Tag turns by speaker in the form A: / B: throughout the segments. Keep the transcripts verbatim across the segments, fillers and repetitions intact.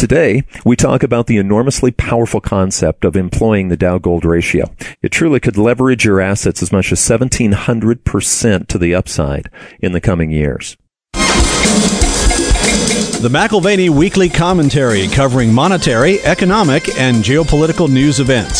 A: today, we talk about the enormously powerful concept of employing the Dow-Gold ratio. It truly could leverage your assets as much as seventeen hundred percent to the upside in the coming years.
B: The McAlvany Weekly Commentary, covering monetary, economic, and geopolitical news events.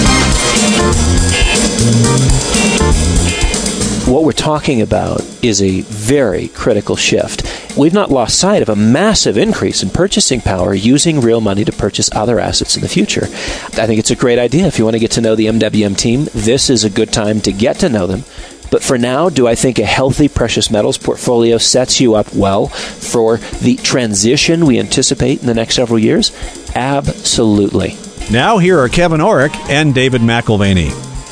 C: What we're talking about is a very critical shift. We've not lost sight of a massive increase in purchasing power using real money to purchase other assets in the future. I think it's a great idea. If you want to get to know the M W M team, this is a good time to get to know them. But for now, do I think a healthy precious metals portfolio sets you up well for the transition we anticipate in the next several years? Absolutely.
B: Now here are Kevin Orrick and David McAlvany.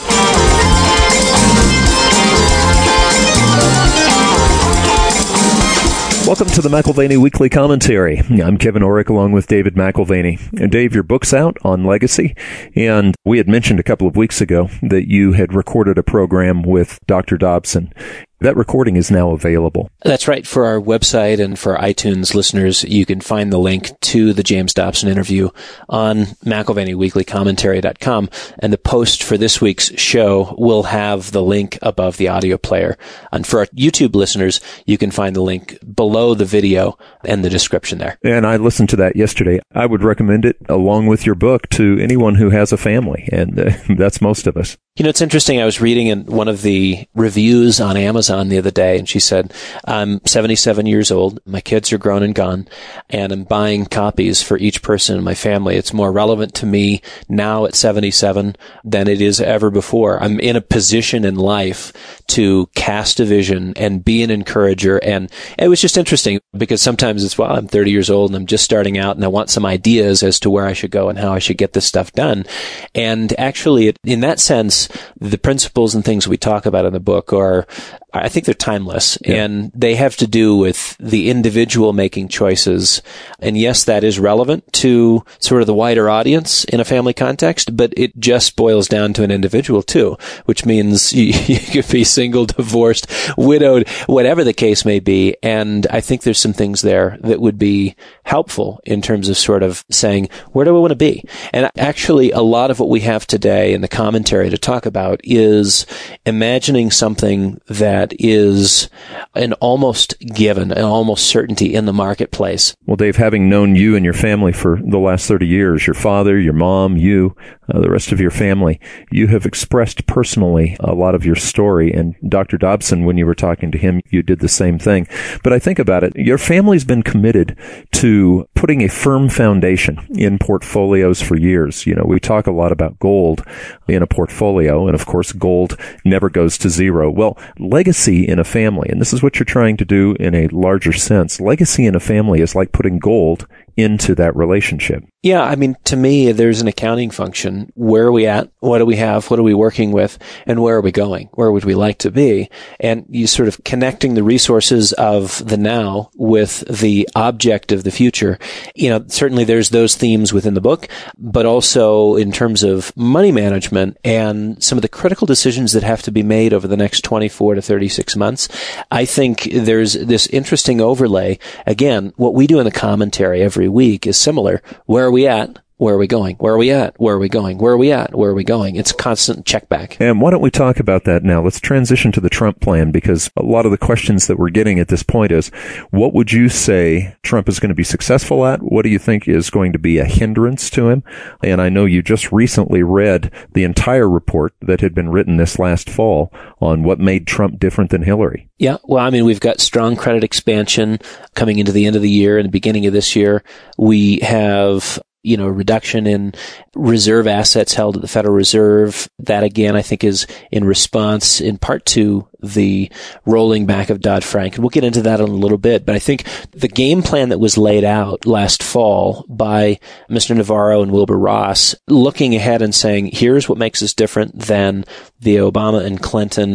A: Welcome to the McAlvany Weekly Commentary. I'm Kevin Orrick along with David McAlvany. And Dave, your book's out on legacy, and we had mentioned a couple of weeks ago that you had recorded a program with Doctor Dobson. That recording is now available.
C: That's right. For our website and for iTunes listeners, you can find the link to the James Dobson interview on McAlvany Weekly Commentary dot com. And the post for this week's show will have the link above the audio player. And for our YouTube listeners, you can find the link below the video and the description there.
A: And I listened to that yesterday. I would recommend it along with your book to anyone who has a family. And uh, that's most of us.
C: You know, it's interesting. I was reading in one of the reviews on Amazon the other day, and she said, I'm seventy-seven years old. My kids are grown and gone, and I'm buying copies for each person in my family. It's more relevant to me now at seventy-seven than it is ever before. I'm in a position in life to cast a vision and be an encourager. And it was just interesting because sometimes it's, well, I'm thirty years old and I'm just starting out and I want some ideas as to where I should go and how I should get this stuff done. And actually, it, in that sense, the principles and things we talk about in the book are, I think they're timeless, yeah. And they have to do with the individual making choices. And yes, that is relevant to sort of the wider audience in a family context, but it just boils down to an individual too, which means you, you could be single, divorced, widowed, whatever the case may be. And I think there's some things there that would be helpful in terms of sort of saying, where do I want to be? And actually, a lot of what we have today in the commentary to talk about is imagining something that is an almost given, an almost certainty in the marketplace.
A: Well, Dave, having known you and your family for the last thirty years, your father, your mom, you, uh, the rest of your family, you have expressed personally a lot of your story. And Doctor Dobson, when you were talking to him, you did the same thing. But I think about it, your family's been committed to putting a firm foundation in portfolios for years. You know, we talk a lot about gold in a portfolio, and of course, gold never goes to zero. Well, legacy in a family, and this is what you're trying to do in a larger sense, legacy in a family is like putting gold into that relationship.
C: Yeah, I mean, to me, there's an accounting function. Where are we at? What do we have? What are we working with? And where are we going? Where would we like to be? And you sort of connecting the resources of the now with the object of the future. You know, certainly there's those themes within the book, but also in terms of money management and some of the critical decisions that have to be made over the next twenty-four to thirty-six months. I think there's this interesting overlay. Again, what we do in the commentary every week is similar. Where are we at? Where are we going? Where are we at? Where are we going? Where are we at? Where are we going? It's a constant check back.
A: And why don't we talk about that now? Let's transition to the Trump plan, because a lot of the questions that we're getting at this point is, what would you say Trump is going to be successful at? What do you think is going to be a hindrance to him? And I know you just recently read the entire report that had been written this last fall on what made Trump different than Hillary.
C: Yeah, well, I mean, we've got strong credit expansion coming into the end of the year and the beginning of this year. We have, you know, reduction in reserve assets held at the Federal Reserve. That, again, I think is in response in part to the rolling back of Dodd-Frank. And we'll get into that in a little bit. But I think the game plan that was laid out last fall by Mister Navarro and Wilbur Ross, looking ahead and saying, here's what makes us different than the Obama and Clinton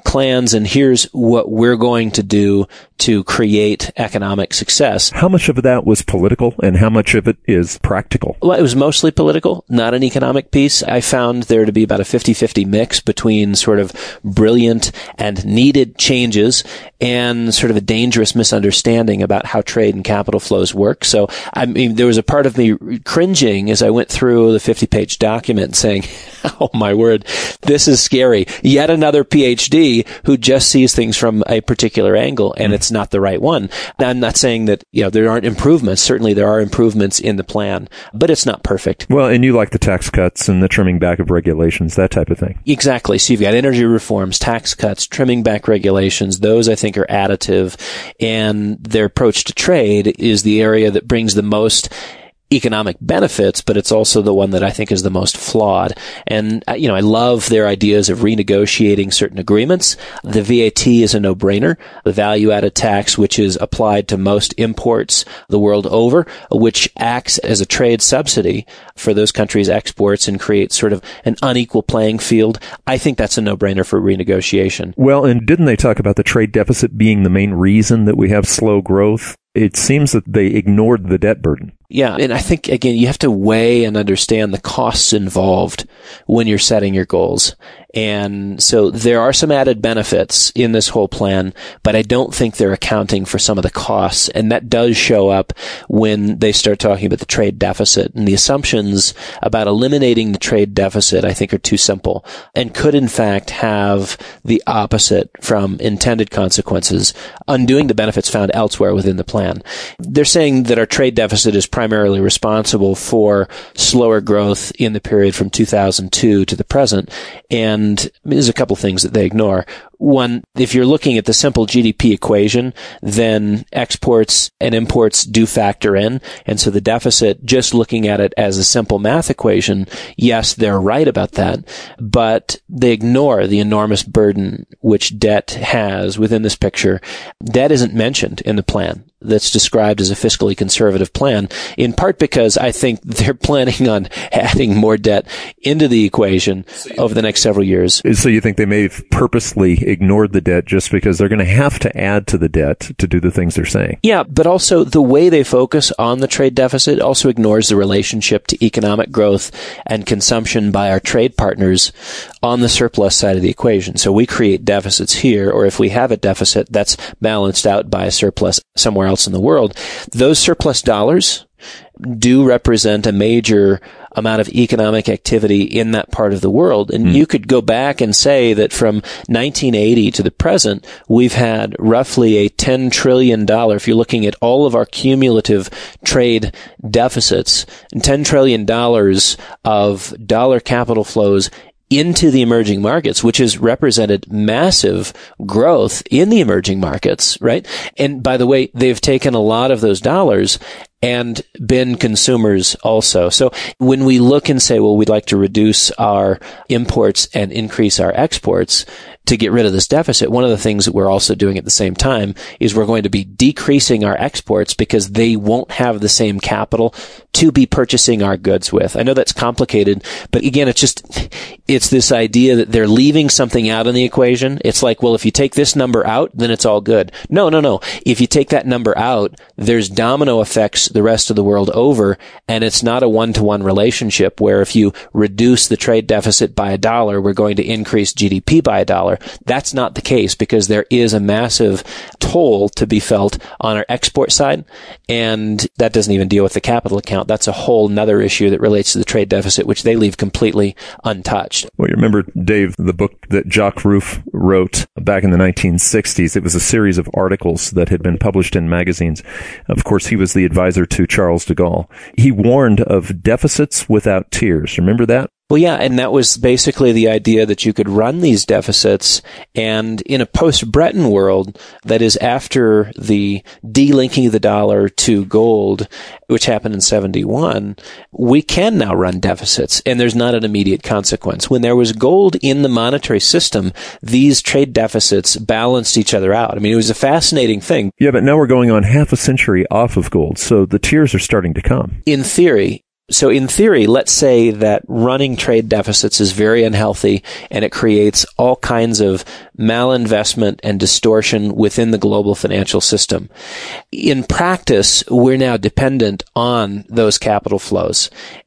C: plans and here's what we're going to do to create economic success.
A: How much of that was political and how much of it is practical?
C: Well, it was mostly political, not an economic piece. I found there to be about a fifty-fifty mix between sort of brilliant and needed changes and sort of a dangerous misunderstanding about how trade and capital flows work. So, I mean, there was a part of me cringing as I went through the fifty-page document saying, oh my word, this is scary. Yet another P H D who just sees things from a particular angle, and mm. it's not the right one. Now, I'm not saying that, you know, there aren't improvements. Certainly there are improvements in the plan, but it's not perfect.
A: Well, and you like the tax cuts and the trimming back of regulations, that type of thing.
C: Exactly. So you've got energy reforms, tax cuts, trimming back regulations. Those, I think, are additive, and their approach to trade is the area that brings the most economic benefits, but it's also the one that I think is the most flawed. And, you know, I love their ideas of renegotiating certain agreements. The V A T is a no-brainer. The value-added tax, which is applied to most imports the world over, which acts as a trade subsidy for those countries' exports and creates sort of an unequal playing field. I think that's a no-brainer for renegotiation.
A: Well, and didn't they talk about the trade deficit being the main reason that we have slow growth? It seems that they ignored the debt burden.
C: Yeah, and I think, again, you have to weigh and understand the costs involved when you're setting your goals. And so there are some added benefits in this whole plan, but I don't think they're accounting for some of the costs. And that does show up when they start talking about the trade deficit. And the assumptions about eliminating the trade deficit, I think, are too simple and could, in fact, have the opposite from intended consequences, undoing the benefits found elsewhere within the plan. They're saying that our trade deficit is primarily responsible for slower growth in the period from two thousand two to the present. And I mean, there's a couple things that they ignore. One, if you're looking at the simple G D P equation, then exports and imports do factor in. And so the deficit, just looking at it as a simple math equation, yes, they're right about that. But they ignore the enormous burden which debt has within this picture. Debt isn't mentioned in the plan that's described as a fiscally conservative plan, in part because I think they're planning on adding more debt into the equation over the next several years.
A: So you think they may have purposely ignored the debt just because they're going to have to add to the debt to do the things they're saying?
C: Yeah, but also the way they focus on the trade deficit also ignores the relationship to economic growth and consumption by our trade partners on the surplus side of the equation. So we create deficits here, or if we have a deficit, that's balanced out by a surplus somewhere else in the world. Those surplus dollars do represent a major amount of economic activity in that part of the world. And mm. you could go back and say that from nineteen eighty to the present, we've had roughly a ten trillion dollars, if you're looking at all of our cumulative trade deficits, ten trillion dollars of dollar capital flows into the emerging markets, which has represented massive growth in the emerging markets, right? And by the way, they've taken a lot of those dollars and been consumers also. So when we look and say, well, we'd like to reduce our imports and increase our exports to get rid of this deficit, one of the things that we're also doing at the same time is we're going to be decreasing our exports because they won't have the same capital to be purchasing our goods with. I know that's complicated, but again, it's just, it's this idea that they're leaving something out in the equation. It's like, well, if you take this number out, then it's all good. No, no, no. If you take that number out, there's domino effects the rest of the world over, and it's not a one-to-one relationship where if you reduce the trade deficit by a dollar, we're going to increase G D P by a dollar. That's not the case because there is a massive toll to be felt on our export side, and that doesn't even deal with the capital account. That's a whole nother issue that relates to the trade deficit, which they leave completely untouched.
A: Well, you remember, Dave, the book that Jacques Rueff wrote back in the nineteen sixties. It was a series of articles that had been published in magazines. Of course, he was the advisor to Charles de Gaulle. He warned of deficits without tears. Remember that?
C: Well, yeah, and that was basically the idea that you could run these deficits, and in a post-Bretton world, that is after the delinking of the dollar to gold, which happened in seventy-one, we can now run deficits, and there's not an immediate consequence. When there was gold in the monetary system, these trade deficits balanced each other out. I mean, it was a fascinating thing.
A: Yeah, but now we're going on half a century off of gold, so the tears are starting to come.
C: In theory. So in theory, let's say that running trade deficits is very unhealthy and it creates all kinds of malinvestment and distortion within the global financial system. In practice, we're now dependent on those capital flows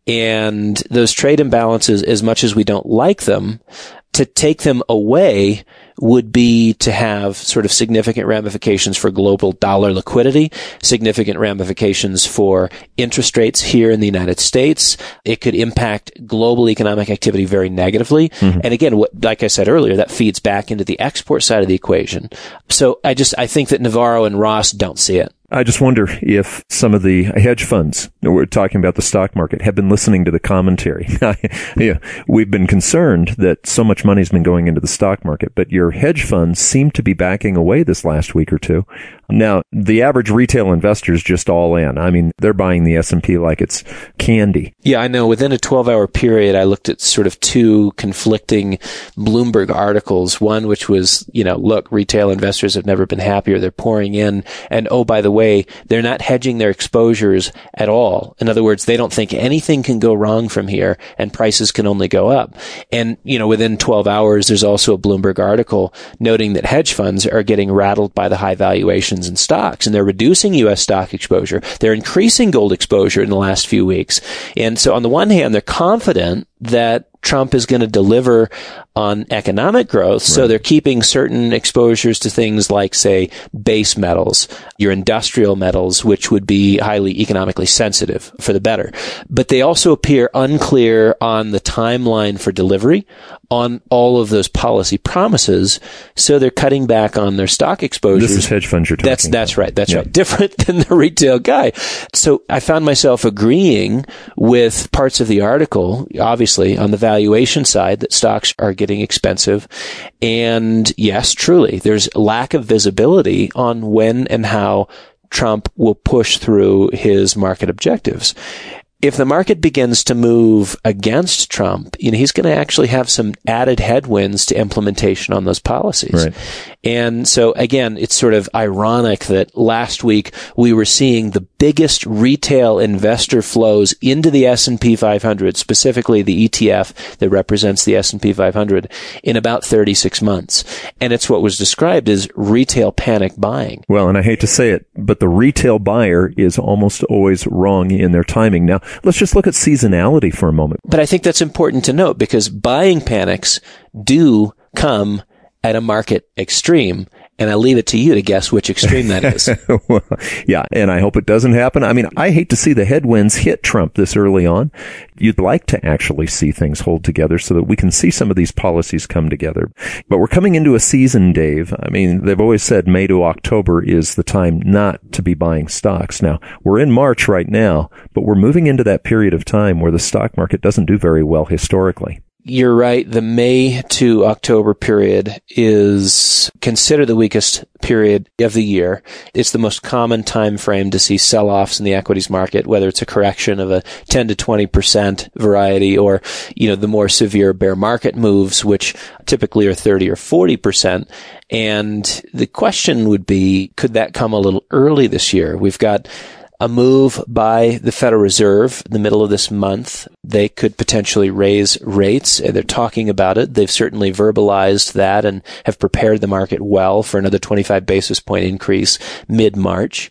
C: and those trade imbalances, as much as we don't like them. To take them away would be to have sort of significant ramifications for global dollar liquidity, significant ramifications for interest rates here in the United States. It could impact global economic activity very negatively. Mm-hmm. And again, what, like I said earlier, that feeds back into the export side of the equation. So I just, I think that Navarro and Ross don't see it.
A: I just wonder if some of the hedge funds, we're talking about the stock market, have been listening to the commentary. Yeah, we've been concerned that so much money's been going into the stock market, but your hedge funds seem to be backing away this last week or two. Now, the average retail investor is just all in. I mean, they're buying the S and P like it's candy.
C: Yeah, I know. Within a twelve-hour period, I looked at sort of two conflicting Bloomberg articles. One which was, you know, look, retail investors have never been happier. They're pouring in. And oh, by the way, they're not hedging their exposures at all. In other words, they don't think anything can go wrong from here and prices can only go up. And, you know, within twelve hours, there's also a Bloomberg article noting that hedge funds are getting rattled by the high valuations in stocks, and they're reducing U S stock exposure. They're increasing gold exposure in the last few weeks. And so on the one hand, they're confident that Trump is going to deliver on economic growth. Right. So they're keeping certain exposures to things like, say, base metals, your industrial metals, which would be highly economically sensitive for the better. But they also appear unclear on the timeline for delivery on all of those policy promises. So they're cutting back on their stock exposures.
A: This is hedge funds you're talking
C: That's,
A: about.
C: that's right. That's
A: yep.
C: right. Different than the retail guy. So I found myself agreeing with parts of the article, obviously, on the valuation side, that stocks are getting expensive. And yes, truly, there's lack of visibility on when and how Trump will push through his market objectives. If the market begins to move against Trump, you know, he's going to actually have some added headwinds to implementation on those policies.
A: Right.
C: And so again, it's sort of ironic that last week we were seeing the biggest retail investor flows into the S and P five hundred, specifically the E T F that represents the S and P five hundred, in about thirty-six months. And it's what was described as retail panic buying.
A: Well, and I hate to say it, but the retail buyer is almost always wrong in their timing. Now, let's just look at seasonality for a moment.
C: But I think that's important to note, because buying panics do come at a market extreme. And I leave it to you to guess which extreme that is.
A: Well, yeah, and I hope it doesn't happen. I mean, I hate to see the headwinds hit Trump this early on. You'd like to actually see things hold together so that we can see some of these policies come together. But we're coming into a season, Dave. I mean, they've always said May to October is the time not to be buying stocks. Now, we're in March right now, but we're moving into that period of time where the stock market doesn't do very well historically.
C: You're right. The May to October period is considered the weakest period of the year. It's the most common time frame to see sell-offs in the equities market, whether it's a correction of a ten to twenty percent variety or, you know, the more severe bear market moves, which typically are thirty or forty percent. And the question would be, could that come a little early this year? We've got a move by the Federal Reserve in the middle of this month. They could potentially raise rates. They're talking about it. They've certainly verbalized that and have prepared the market well for another twenty-five basis point increase mid-March.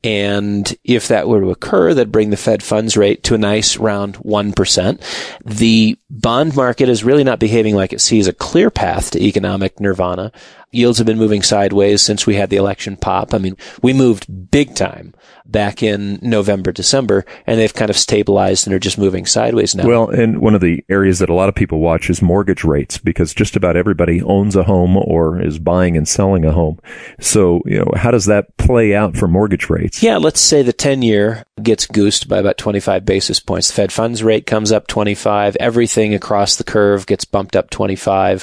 C: And if that were to occur, that'd bring the Fed funds rate to a nice round one percent. The bond market is really not behaving like it sees a clear path to economic nirvana. Yields have been moving sideways since we had the election pop. I mean, we moved big time back in November, December, and they've kind of stabilized and are just moving sideways now.
A: Well, and one of the areas that a lot of people watch is mortgage rates, because just about everybody owns a home or is buying and selling a home. So, you know, how does that play out for mortgage rates?
C: Yeah, let's say the ten-year gets goosed by about twenty-five basis points. The Fed funds rate comes up twenty-five. Everything across the curve gets bumped up twenty-five.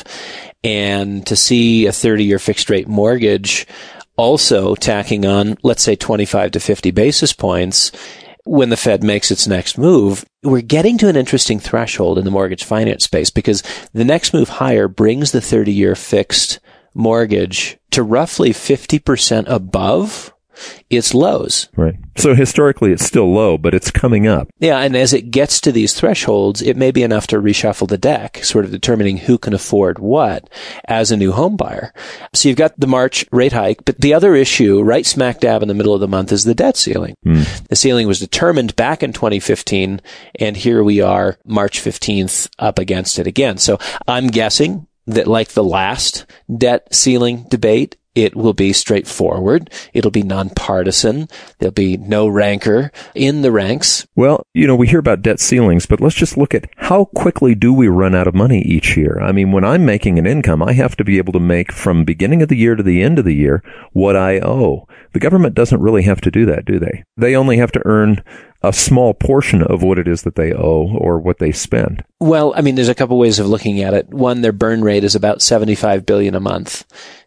C: And to see a thirty-year fixed-rate mortgage also tacking on, let's say, twenty-five to fifty basis points when the Fed makes its next move, we're getting to an interesting threshold in the mortgage finance space, because the next move higher brings the thirty-year fixed mortgage to roughly fifty percent above its lows.
A: Right. So historically, it's still low, but it's coming up.
C: Yeah, and as it gets to these thresholds, it may be enough to reshuffle the deck, sort of determining who can afford what as a new home buyer. So you've got the March rate hike, but the other issue right smack dab in the middle of the month is the debt ceiling. Mm. The ceiling was determined back in twenty fifteen, and here we are, March fifteenth, up against it again. So I'm guessing that like the last debt ceiling debate, it will be straightforward. It'll be nonpartisan. There'll be no rancor in the ranks.
A: Well, you know, we hear about debt ceilings, but let's just look at how quickly do we run out of money each year? I mean, when I'm making an income, I have to be able to make from beginning of the year to the end of the year what I owe. The government doesn't really have to do that, do they? They only have to earn a small portion of what it is that they owe or what they spend.
C: Well, I mean, there's a couple ways of looking at it. One, their burn rate is about seventy-five billion dollars a month.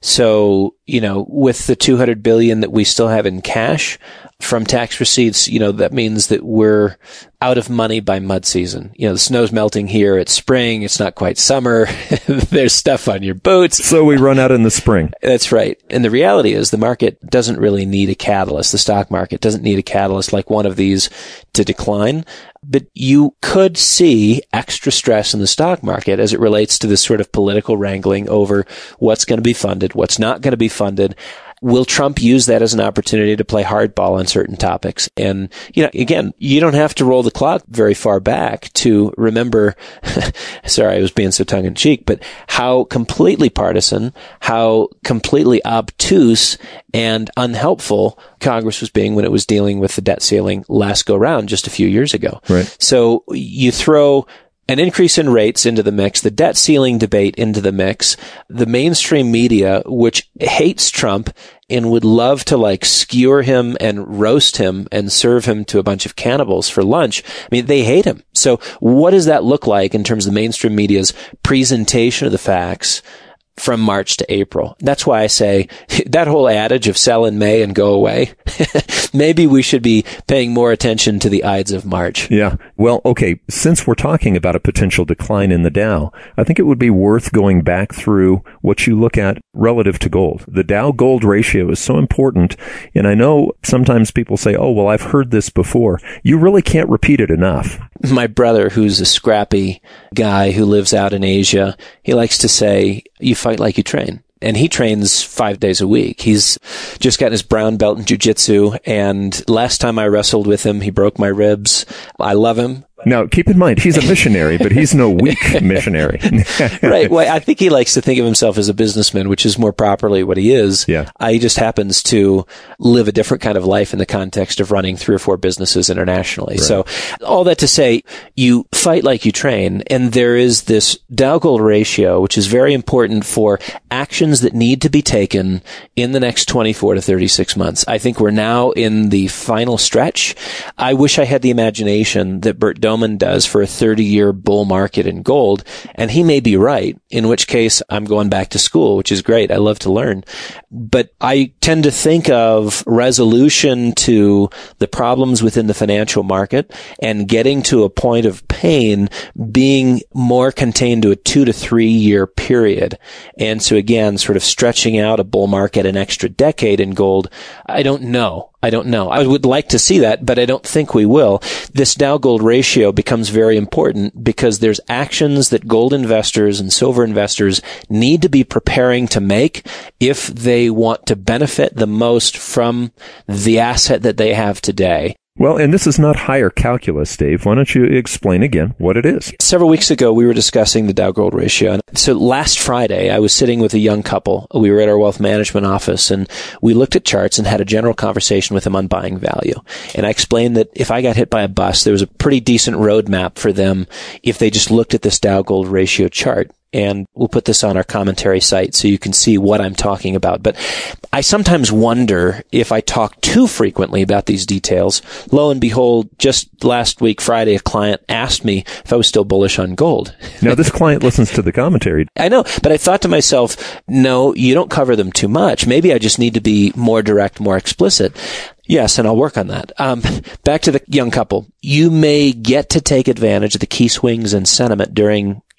C: So, you know, with the two hundred billion dollars that we still have in cash from tax receipts, you know, that means that we're out of money by mud season. You know, the snow's melting here. It's spring. It's not quite summer. There's stuff on your boots.
A: So we run out in the spring.
C: That's right. And the reality is the market doesn't really need a catalyst. The stock market doesn't need a catalyst like one of these to decline. But you could see extra stress in the stock market as it relates to this sort of political wrangling over what's going to be funded, what's not going to be funded. Will Trump use that as an opportunity to play hardball on certain topics? And, you know, again, you don't have to roll the clock very far back to remember, sorry, I was being so tongue in cheek, but how completely partisan, how completely obtuse and unhelpful Congress was being when it was dealing with the debt ceiling last go round just a few years ago.
A: Right.
C: So you throw an increase in rates into the mix, the debt ceiling debate into the mix, the mainstream media, which hates Trump and would love to like skewer him and roast him and serve him to a bunch of cannibals for lunch. I mean, they hate him. So what does that look like in terms of the mainstream media's presentation of the facts from March to April? That's why I say that whole adage of sell in May and go away, maybe we should be paying more attention to the Ides of March.
A: Yeah. Well, okay, since we're talking about a potential decline in the Dow, I think it would be worth going back through what you look at relative to gold. The Dow-gold ratio is so important, and I know sometimes people say, oh, well, I've heard this before. You really can't repeat it enough.
C: My brother, who's a scrappy guy who lives out in Asia, he likes to say, you fight like you train. And he trains five days a week. He's just gotten his brown belt in jiu-jitsu, and last time I wrestled with him, he broke my ribs. I love him.
A: Now, keep in mind, he's a missionary, but he's no weak missionary.
C: Right. Well, I think he likes to think of himself as a businessman, which is more properly what he is.
A: Yeah.
C: Uh, he just happens to live a different kind of life in the context of running three or four businesses internationally. Right. So all that to say, you fight like you train, and there is this Dow-gold ratio, which is very important for actions that need to be taken in the next twenty-four to thirty-six months. I think we're now in the final stretch. I wish I had the imagination that Bert Doman does for a thirty-year bull market in gold, and he may be right, in which case I'm going back to school, which is great. I love to learn. But I tend to think of resolution to the problems within the financial market and getting to a point of pain being more contained to a two to three year period. And so again, sort of stretching out a bull market an extra decade in gold, I don't know. I don't know. I would like to see that, but I don't think we will. This Dow-gold ratio becomes very important because there's actions that gold investors and silver investors need to be preparing to make if they want to benefit the most from the asset that they have today.
A: Well, and this is not higher calculus, Dave. Why don't you explain again what it is?
C: Several weeks ago, we were discussing the Dow-gold ratio. So last Friday, I was sitting with a young couple. We were at our wealth management office, and we looked at charts and had a general conversation with them on buying value. And I explained that if I got hit by a bus, there was a pretty decent roadmap for them if they just looked at this Dow-gold ratio chart. And we'll put this on our commentary site so you can see what I'm talking about. But I sometimes wonder if I talk too frequently about these details. Lo and behold, just last week, Friday, a client asked me if I was still bullish on gold.
A: Now, this client listens to the commentary.
C: I know, but I thought to myself, no, you don't cover them too much. Maybe I just need to be more direct, more explicit. Yes, and I'll work on that. Um, back to the young couple. You may get to take advantage of the key swings in sentiment during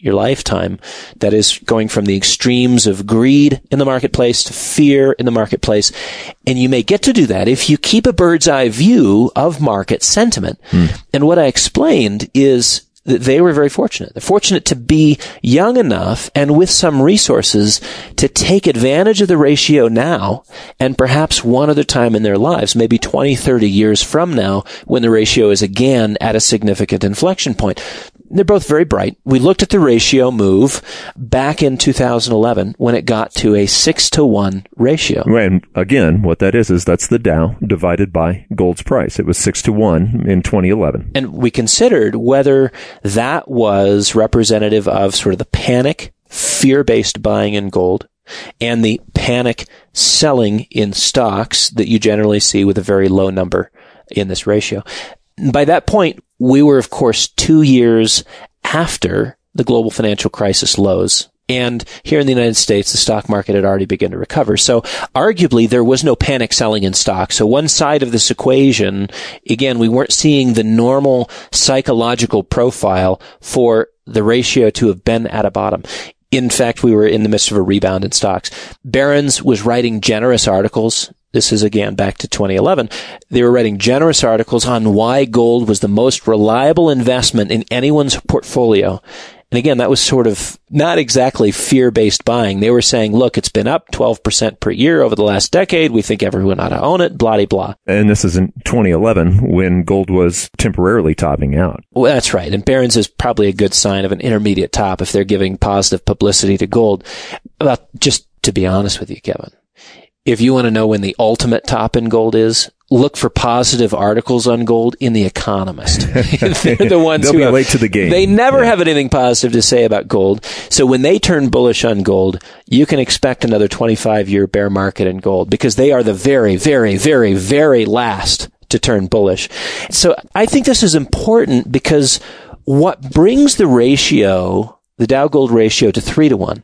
C: your lifetime. That is going from the extremes of greed in the marketplace to fear in the marketplace. And you may get to do that if you keep a bird's eye view of market sentiment. Mm. And what I explained is that they were very fortunate. They're fortunate to be young enough and with some resources to take advantage of the ratio now and perhaps one other time in their lives, maybe twenty, thirty years from now, when the ratio is again at a significant inflection point. They're both very bright. We looked at the ratio move back in two thousand eleven when it got to a six to one ratio.
A: And again, what that is, is that's the Dow divided by gold's price. It was six to one in twenty eleven.
C: And we considered whether that was representative of sort of the panic, fear-based buying in gold and the panic selling in stocks that you generally see with a very low number in this ratio. By that point, we were, of course, two years after the global financial crisis lows. And here in the United States, the stock market had already begun to recover. So arguably, there was no panic selling in stocks. So one side of this equation, again, we weren't seeing the normal psychological profile for the ratio to have been at a bottom. In fact, we were in the midst of a rebound in stocks. Barron's was writing generous articles. This is again back to twenty eleven. They were writing generous articles on why gold was the most reliable investment in anyone's portfolio. And again, that was sort of not exactly fear-based buying. They were saying, look, it's been up twelve percent per year over the last decade. We think everyone ought to own it, blah-de-blah.
A: And this is in twenty eleven when gold was temporarily topping out.
C: Well, that's right. And Barron's is probably a good sign of an intermediate top if they're giving positive publicity to gold. Well, just to be honest with you, Kevin, if you want to know when the ultimate top in gold is, look for positive articles on gold in The Economist. They're the ones
A: They'll
C: who
A: be
C: have,
A: late to the game.
C: They never
A: yeah.
C: have anything positive to say about gold. So when they turn bullish on gold, you can expect another twenty-five year bear market in gold because they are the very, very, very, very last to turn bullish. So I think this is important because what brings the ratio, the Dow Gold ratio, to three to one,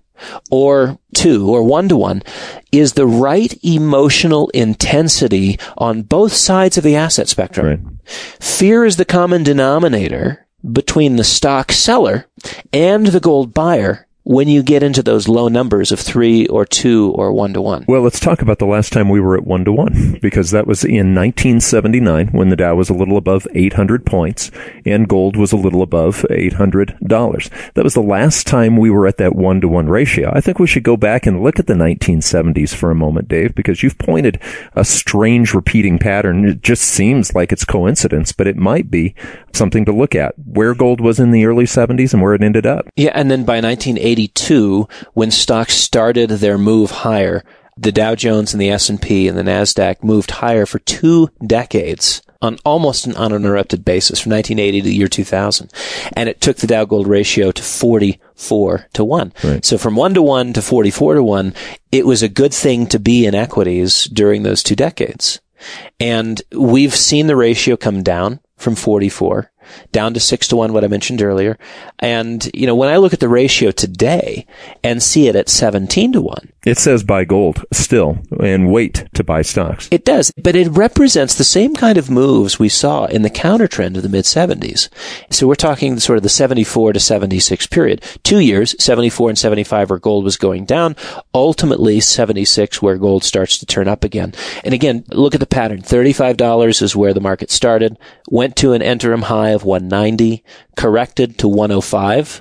C: or two, or one to one, is the right emotional intensity on both sides of the asset spectrum.
A: Right.
C: Fear is the common denominator between the stock seller and the gold buyer when you get into those low numbers of three or two or one to one.
A: Well, let's talk about the last time we were at one to one, because that was in nineteen seventy-nine when the Dow was a little above eight hundred points and gold was a little above eight hundred dollars. That was the last time we were at that one to one ratio. I think we should go back and look at the nineteen seventies for a moment, Dave, because you've pointed a strange repeating pattern. It just seems like it's coincidence, but it might be something to look at, where gold was in the early seventies and where it ended up.
C: Yeah, and then by nineteen eighty-two, when stocks started their move higher, the Dow Jones and the S and P and the NASDAQ moved higher for two decades on almost an uninterrupted basis from nineteen eighty to the year two thousand. And it took the Dow Gold ratio to forty-four to one.
A: Right.
C: So from one to one to forty-four to one, it was a good thing to be in equities during those two decades. And we've seen the ratio come down from forty-four down to six to one, what I mentioned earlier. And, you know, when I look at the ratio today and see it at seventeen to one.
A: It says buy gold still and wait to buy stocks.
C: It does, but it represents the same kind of moves we saw in the counter trend of the mid seventies. So we're talking sort of the seventy-four to seventy-six period. Two years, seventy-four and seventy-five, where gold was going down. Ultimately, seventy-six, where gold starts to turn up again. And again, look at the pattern. thirty-five dollars is where the market started, went to an interim high of one ninety, corrected to one oh five,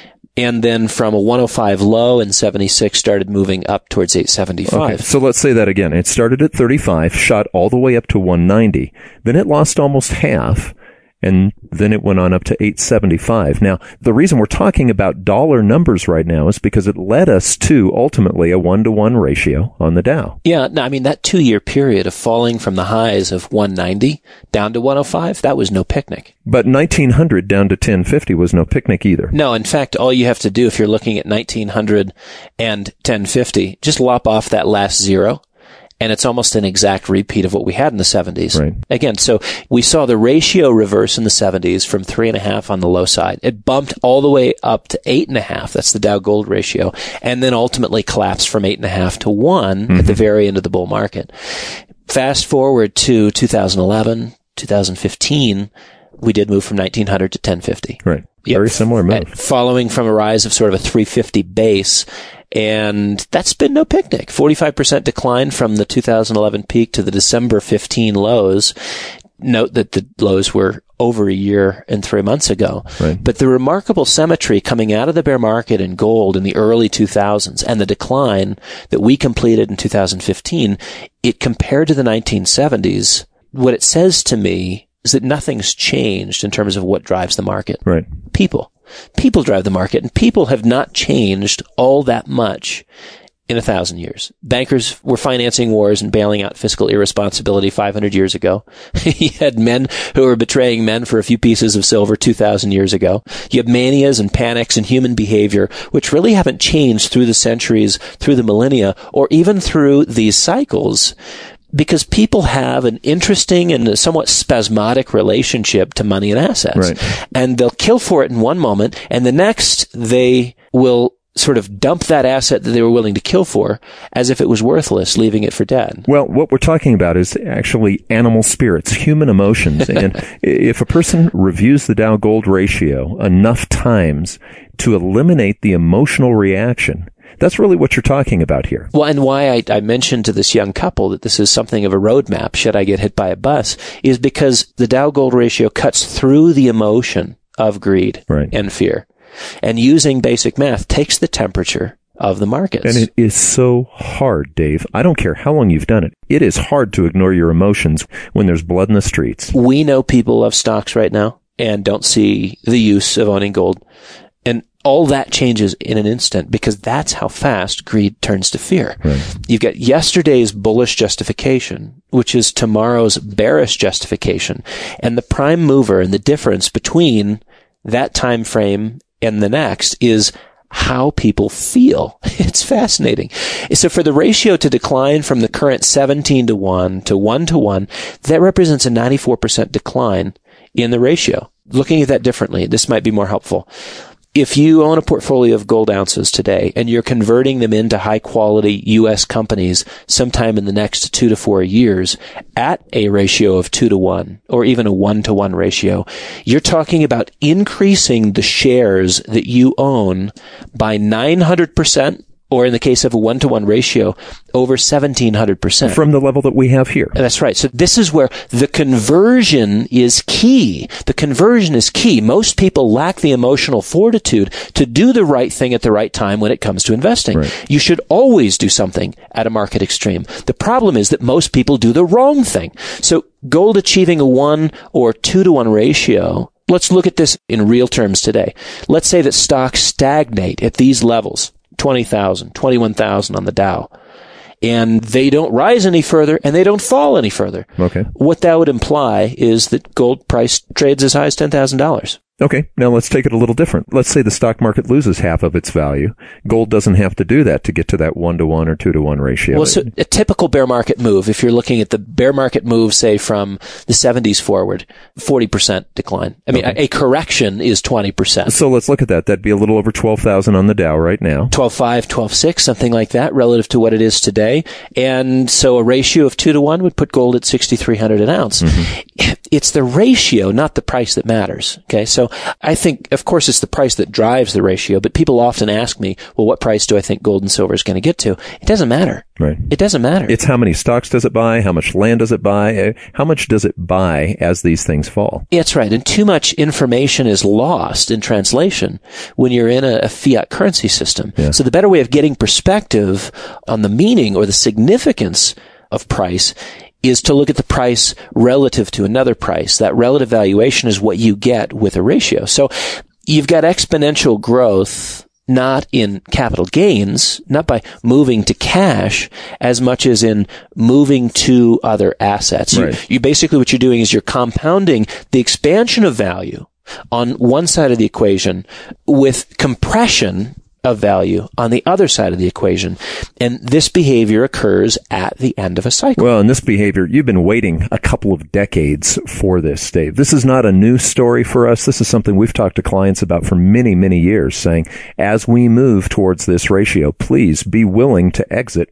C: and then from a one oh five low in seventy-six started moving up towards eight seventy-five.
A: Okay, so let's say that again. It started at thirty-five, shot all the way up to one ninety. Then it lost almost half, and then it went on up to eight seventy-five. Now, the reason we're talking about dollar numbers right now is because it led us to ultimately a one-to-one ratio on the Dow.
C: Yeah, no, I mean, that two-year period of falling from the highs of one ninety down to one oh five, that was no picnic.
A: But nineteen hundred down to ten fifty was no picnic either.
C: No, in fact, all you have to do if you're looking at nineteen hundred and ten fifty, just lop off that last zero, and it's almost an exact repeat of what we had in the seventies.
A: Right.
C: Again, so we saw the ratio reverse in the seventies from three and a half on the low side. It bumped all the way up to eight and a half. That's the Dow Gold ratio. And then ultimately collapsed from eight and a half to one mm-hmm. at the very end of the bull market. Fast forward to two thousand eleven, two thousand fifteen, we did move from nineteen hundred to ten fifty.
A: Right.
C: Yep.
A: Very similar move.
C: At, following from a rise of sort of a three fifty base. And that's been no picnic. forty-five percent decline from the two thousand eleven peak to the December fifteen lows. Note that the lows were over a year and three months ago.
A: Right.
C: But the remarkable symmetry coming out of the bear market in gold in the early two thousands and the decline that we completed in two thousand fifteen, it compared to the nineteen seventies, what it says to me is that nothing's changed in terms of what drives the market.
A: Right.
C: People. People drive the market, and people have not changed all that much in a thousand years. Bankers were financing wars and bailing out fiscal irresponsibility five hundred years ago. You had men who were betraying men for a few pieces of silver two thousand years ago. You have manias and panics in human behavior, which really haven't changed through the centuries, through the millennia, or even through these cycles. Because people have an interesting and a somewhat spasmodic relationship to money and assets.
A: Right.
C: And they'll kill for it in one moment, and the next they will sort of dump that asset that they were willing to kill for as if it was worthless, leaving it for dead.
A: Well, what we're talking about is actually animal spirits, human emotions. And if a person reviews the Dow Gold ratio enough times to eliminate the emotional reaction, that's really what you're talking about here.
C: Well, and why I, I mentioned to this young couple that this is something of a roadmap, should I get hit by a bus, is because the Dow Gold ratio cuts through the emotion of greed
A: right.
C: and fear. And using basic math takes the temperature of the markets.
A: And it is so hard, Dave. I don't care how long you've done it. It is hard to ignore your emotions when there's blood in the streets.
C: We know people love stocks right now and don't see the use of owning gold. And all that changes in an instant because that's how fast greed turns to fear.
A: Right.
C: You've got yesterday's bullish justification, which is tomorrow's bearish justification. And the prime mover and the difference between that time frame and the next is how people feel. It's fascinating. So for the ratio to decline from the current seventeen to one to one to one, that represents a ninety-four percent decline in the ratio. Looking at that differently, this might be more helpful. If you own a portfolio of gold ounces today and you're converting them into high quality U S companies sometime in the next two to four years at a ratio of two to one or even a one to one ratio, you're talking about increasing the shares that you own by nine hundred percent. Or in the case of a one-to-one ratio, over seventeen hundred percent.
A: From the level that we have here.
C: That's right. So this is where the conversion is key. The conversion is key. Most people lack the emotional fortitude to do the right thing at the right time when it comes to investing.
A: Right.
C: You should always do something at a market extreme. The problem is that most people do the wrong thing. So gold achieving a one or two-to-one ratio, let's look at this in real terms today. Let's say that stocks stagnate at these levels. twenty thousand, twenty-one thousand on the Dow. And they don't rise any further and they don't fall any further.
A: Okay.
C: What that would imply is that gold price trades as high as ten thousand dollars.
A: Okay, now let's take it a little different. Let's say the stock market loses half of its value. Gold doesn't have to do that to get to that one to one or two to one ratio.
C: Well, so a typical bear market move, if you're looking at the bear market move, say from the seventies forward, forty percent decline. I mean, okay. a, a correction is twenty percent.
A: So let's look at that. That'd be a little over twelve thousand on the Dow right now.
C: twelve five, twelve six, something like that, relative to what it is today. And so a ratio of two to one would put gold at sixty-three hundred an ounce. Mm-hmm. It's the ratio, not the price that matters. Okay. So I think, of course, it's the price that drives the ratio, but people often ask me, well, what price do I think gold and silver is going to get to? It doesn't matter.
A: Right.
C: It doesn't matter.
A: It's how many stocks does it buy? How much land does it buy? How much does it buy as these things fall?
C: That's right. And too much information is lost in translation when you're in a, a fiat currency system.
A: Yeah.
C: So the better way of getting perspective on the meaning or the significance of price is to look at the price relative to another price. That relative valuation is what you get with a ratio. So you've got exponential growth, not in capital gains, not by moving to cash as much as in moving to other assets.
A: Right.
C: You, you basically what you're doing is you're compounding the expansion of value on one side of the equation with compression of value on the other side of the equation. And this behavior occurs at the end of a cycle.
A: Well, and this behavior, you've been waiting a couple of decades for this, Dave. This is not a new story for us. This is something we've talked to clients about for many, many years, saying, as we move towards this ratio, please be willing to exit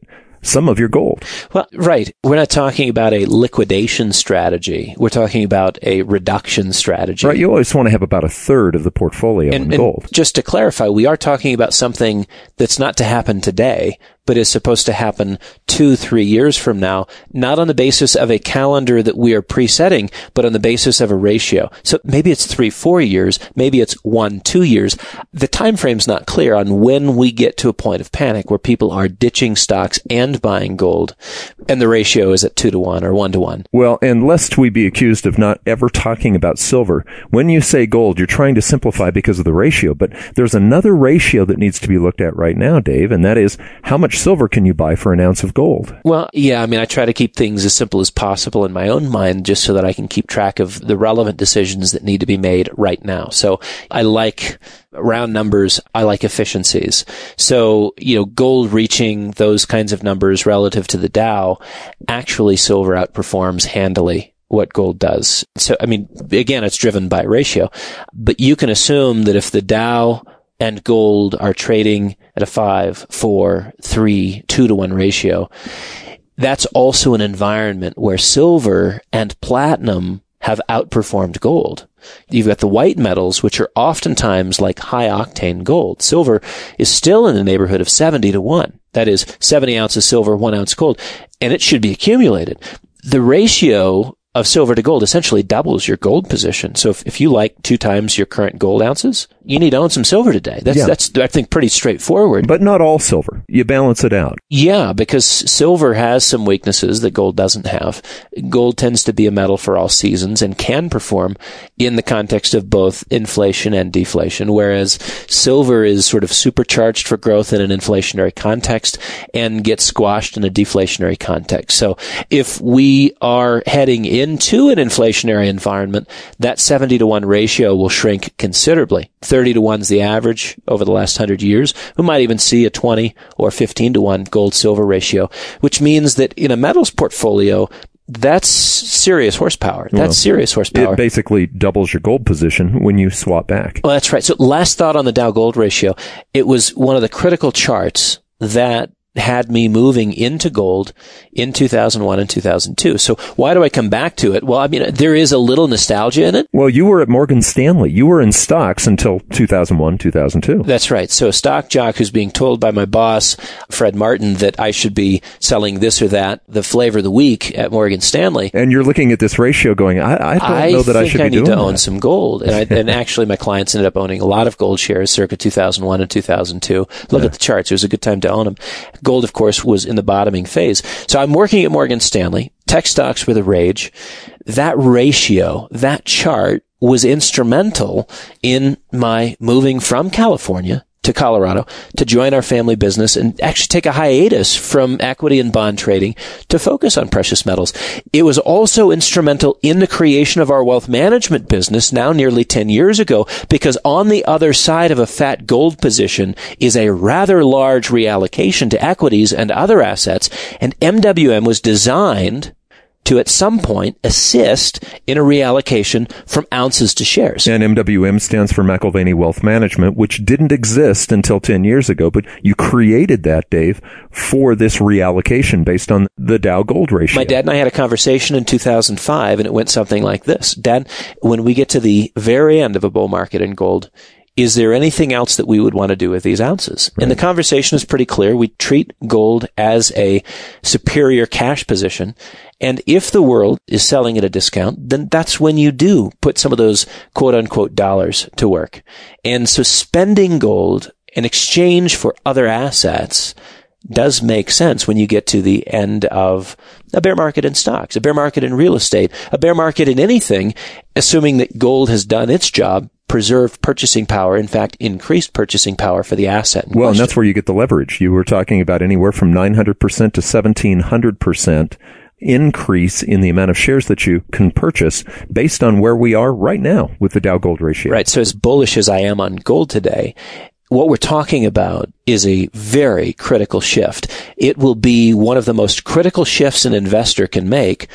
A: some of your gold.
C: Well, right. We're not talking about a liquidation strategy. We're talking about a reduction strategy.
A: Right. You always want to have about a third of the portfolio
C: and,
A: in
C: and
A: gold.
C: Just to clarify, we are talking about something that's not to happen today, but is supposed to happen two, three years from now, not on the basis of a calendar that we are presetting, but on the basis of a ratio. So maybe it's three, four years, maybe it's one, two years. The time frame's not clear on when we get to a point of panic where people are ditching stocks and buying gold, and the ratio is at two to one or one to one.
A: Well, and lest we be accused of not ever talking about silver, when you say gold, you're trying to simplify because of the ratio, but there's another ratio that needs to be looked at right now, Dave, and that is how much silver can you buy for an ounce of gold?
C: Well, yeah, I mean, I try to keep things as simple as possible in my own mind just so that I can keep track of the relevant decisions that need to be made right now. So I like round numbers. I like efficiencies. So, you know, gold reaching those kinds of numbers relative to the Dow, actually silver outperforms handily what gold does. So, I mean, again, it's driven by ratio, but you can assume that if the Dow and gold are trading at a five, four, three, two to one ratio, that's also an environment where silver and platinum have outperformed gold. You've got the white metals, which are oftentimes like high octane gold. Silver is still in the neighborhood of seventy to one. That is seventy ounces silver, one ounce gold, and it should be accumulated. The ratio of silver to gold essentially doubles your gold position. So if, if you like two times your current gold ounces, you need to own some silver today. That's,
A: yeah.
C: that's, I think, pretty straightforward.
A: But not all silver. You balance it out.
C: Yeah, because silver has some weaknesses that gold doesn't have. Gold tends to be a metal for all seasons and can perform in the context of both inflation and deflation, whereas silver is sort of supercharged for growth in an inflationary context and gets squashed in a deflationary context. So if we are heading into an inflationary environment, that seventy to one ratio will shrink considerably. thirty to one is the average over the last hundred years. We might even see a twenty or fifteen to one gold-silver ratio, which means that in a metals portfolio, that's serious horsepower. That's well, serious horsepower.
A: It basically doubles your gold position when you swap back.
C: Well, that's right. So last thought on the Dow-gold ratio, it was one of the critical charts that had me moving into gold in two thousand one and two thousand two. So why do I come back to it? Well, I mean, there is a little nostalgia in it.
A: Well, you were at Morgan Stanley. You were in stocks until two thousand one, two thousand two.
C: That's right. So a stock jock who's being told by my boss, Fred Martin, that I should be selling this or that, the flavor of the week at Morgan Stanley.
A: And you're looking at this ratio going, I, I don't I know that I should
C: I
A: be doing
C: that. I think I need to
A: that.
C: own some gold. And, I, and actually, my clients ended up owning a lot of gold shares circa two thousand one and two thousand two. Look yeah. at the charts. It was a good time to own them. Gold, of course, was in the bottoming phase. So I'm working at Morgan Stanley. Tech stocks were the rage. That ratio, that chart was instrumental in my moving from California to Colorado to join our family business and actually take a hiatus from equity and bond trading to focus on precious metals. It was also instrumental in the creation of our wealth management business now nearly ten years ago, because on the other side of a fat gold position is a rather large reallocation to equities and other assets, and M W M was designed to at some point assist in a reallocation from ounces to shares.
A: And M W M stands for McIlvaney Wealth Management, which didn't exist until ten years ago, but you created that, Dave, for this reallocation based on the Dow gold ratio.
C: My dad and I had a conversation in two thousand five, and it went something like this. Dad, when we get to the very end of a bull market in gold, is there anything else that we would want to do with these ounces? Right. And the conversation is pretty clear. We treat gold as a superior cash position. And if the world is selling at a discount, then that's when you do put some of those quote unquote dollars to work. And so spending gold in exchange for other assets does make sense when you get to the end of a bear market in stocks, a bear market in real estate, a bear market in anything, assuming that gold has done its job, preserved purchasing power, in fact, increased purchasing power for the asset.
A: Well, and that's where you get the leverage. You were talking about anywhere from nine hundred percent to seventeen hundred percent increase in the amount of shares that you can purchase based on where we are right now with the Dow gold ratio.
C: Right. So as bullish as I am on gold today, what we're talking about is a very critical shift. It will be one of the most critical shifts an investor can make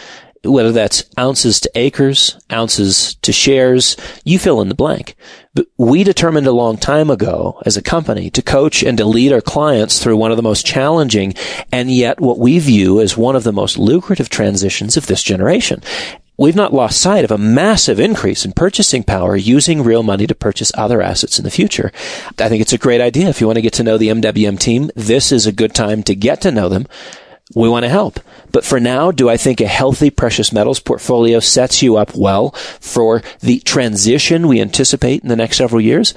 C: whether that's ounces to acres, ounces to shares, you fill in the blank. But we determined a long time ago as a company to coach and to lead our clients through one of the most challenging and yet what we view as one of the most lucrative transitions of this generation. We've not lost sight of a massive increase in purchasing power using real money to purchase other assets in the future. I think it's a great idea. If you want to get to know the M W M team, this is a good time to get to know them. We want to help. But for now, do I think a healthy precious metals portfolio sets you up well for the transition we anticipate in the next several years?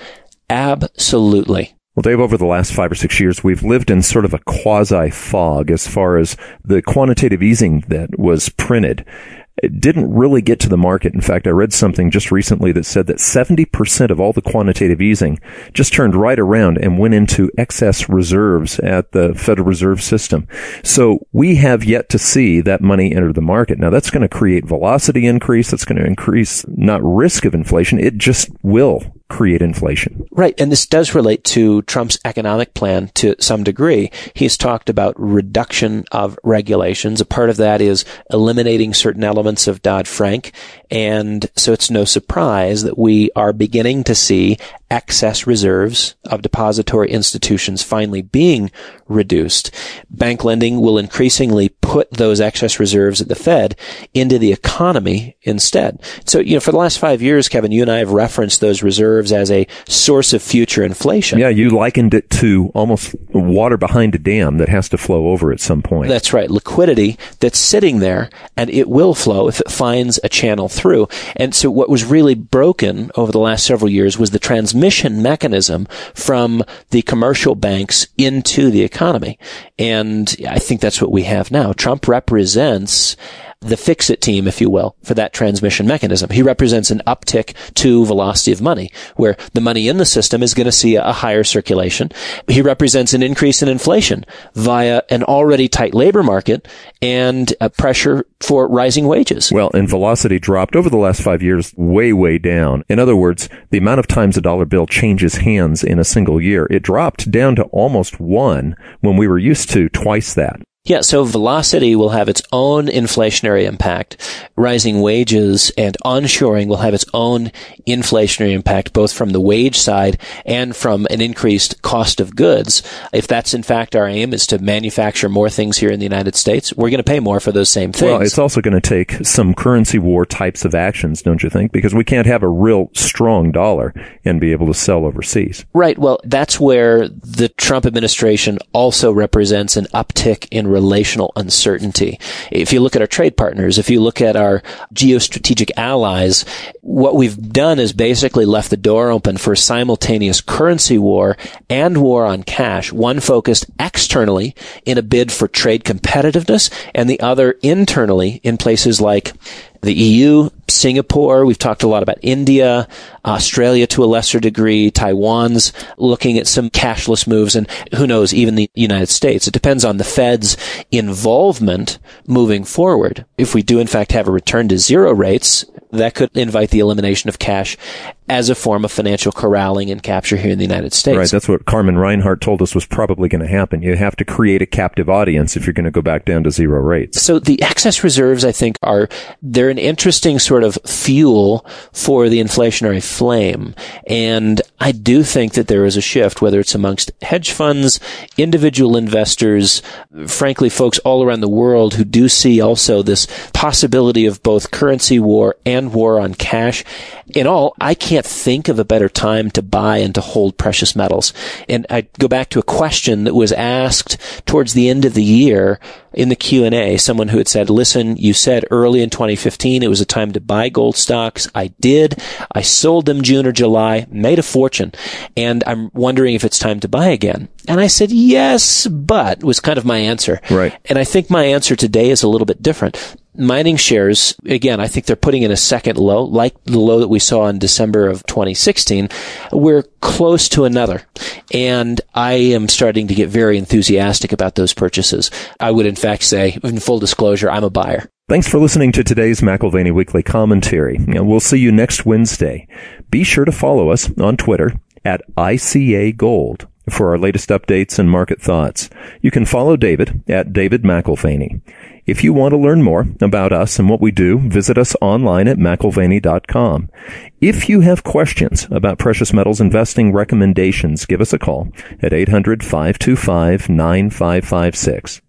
C: Absolutely.
A: Well, Dave, over the last five or six years, we've lived in sort of a quasi-fog as far as the quantitative easing that was printed. It didn't really get to the market. In fact, I read something just recently that said that seventy percent of all the quantitative easing just turned right around and went into excess reserves at the Federal Reserve System. So we have yet to see that money enter the market. Now, that's going to create velocity increase. That's going to increase not risk of inflation. It just will create inflation.
C: Right. And this does relate to Trump's economic plan to some degree. He's talked about reduction of regulations. A part of that is eliminating certain elements of Dodd-Frank. And so it's no surprise that we are beginning to see excess reserves of depository institutions finally being reduced. Bank lending will increasingly put those excess reserves at the Fed into the economy instead. So, you know, for the last five years, Kevin, you and I have referenced those reserves as a source of future inflation.
A: Yeah, you likened it to almost water behind a dam that has to flow over at some point.
C: That's right. Liquidity that's sitting there, and it will flow if it finds a channel through. And so what was really broken over the last several years was the transmission mechanism from the commercial banks into the economy. And I think that's what we have now. Trump represents the fix-it team, if you will, for that transmission mechanism. He represents an uptick to velocity of money, where the money in the system is going to see a higher circulation. He represents an increase in inflation via an already tight labor market and a pressure for rising wages.
A: Well, and velocity dropped over the last five years way, way down. In other words, the amount of times a dollar bill changes hands in a single year, it dropped down to almost one when we were used to twice that.
C: Yeah, so velocity will have its own inflationary impact. Rising wages and onshoring will have its own inflationary impact, both from the wage side and from an increased cost of goods. If that's in fact our aim, is to manufacture more things here in the United States, we're going to pay more for those same things.
A: Well, it's also going to take some currency war types of actions, don't you think? Because we can't have a real strong dollar and be able to sell overseas.
C: Right. Well, that's where the Trump administration also represents an uptick in relational uncertainty. If you look at our trade partners, if you look at our geostrategic allies, what we've done is basically left the door open for simultaneous currency war and war on cash, one focused externally in a bid for trade competitiveness and the other internally in places like the E U, Singapore, we've talked a lot about India, Australia to a lesser degree, Taiwan's looking at some cashless moves, and who knows, even the United States. It depends on the Fed's involvement moving forward. If we do in fact have a return to zero rates, that could invite the elimination of cash as a form of financial corralling and capture here in the United States.
A: Right, that's what Carmen Reinhart told us was probably going to happen. You have to create a captive audience if you're going to go back down to zero rates.
C: So the excess reserves, I think, are, they're an interesting sort of fuel for the inflationary flame. And I do think that there is a shift, whether it's amongst hedge funds, individual investors, frankly, folks all around the world who do see also this possibility of both currency war and war on cash. In all, I can't think of a better time to buy and to hold precious metals. And I go back to a question that was asked towards the end of the year in the Q and A, someone who had said, listen, you said early in twenty fifteen it was a time to buy gold stocks. I did. I sold them June or July, made a fortune, and I'm wondering if it's time to buy again. And I said, yes, but was kind of my answer.
A: Right.
C: And I think my answer today is a little bit different. Mining shares, again, I think they're putting in a second low, like the low that we saw in December of twenty sixteen. We're close to another. And I am starting to get very enthusiastic about those purchases. I would, in fact, say, in full disclosure, I'm a buyer.
A: Thanks for listening to today's McIlvaney Weekly Commentary. We'll see you next Wednesday. Be sure to follow us on Twitter at I C A Gold for our latest updates and market thoughts. You can follow David at David McIlvaney. If you want to learn more about us and what we do, visit us online at McIlvaney dot com. If you have questions about precious metals investing recommendations, give us a call at eight hundred, five two five, nine five five six.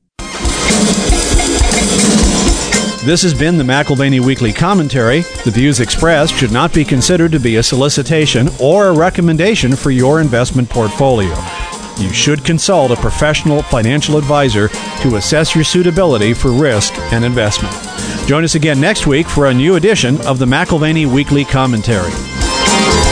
B: This has been the McIlvaney Weekly Commentary. The views expressed should not be considered to be a solicitation or a recommendation for your investment portfolio. You should consult a professional financial advisor to assess your suitability for risk and investment. Join us again next week for a new edition of the McIlvaney Weekly Commentary.